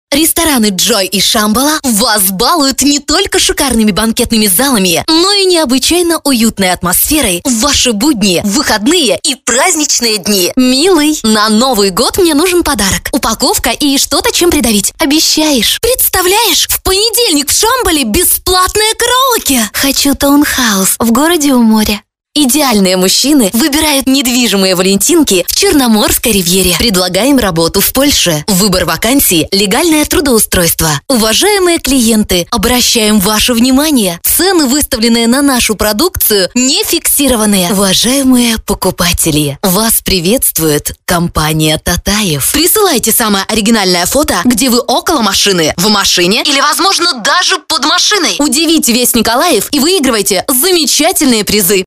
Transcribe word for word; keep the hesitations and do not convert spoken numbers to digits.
Рестораны Joy и Шамбала вас балуют не только шикарными банкетными залами, но и необычайно уютной атмосферой в ваши будни, выходные и праздничные дни. Милый, на Новый год мне нужен подарок. Упаковка и что-то, чем придавить. Обещаешь? Представляешь? В понедельник в Шамбале бесплатное караоке. Хочу таунхаус в городе у моря. Идеальные мужчины выбирают недвижимые валентинки в Черноморской ривьере. Предлагаем работу в Польше. Выбор вакансий – легальное трудоустройство. Уважаемые клиенты, обращаем ваше внимание. Цены, выставленные на нашу продукцию, не фиксированные. Уважаемые покупатели, вас приветствует компания Татаев. Присылайте самое оригинальное фото, где вы около машины, в машине или, возможно, даже под машиной. Удивите весь Николаев и выигрывайте замечательные призы.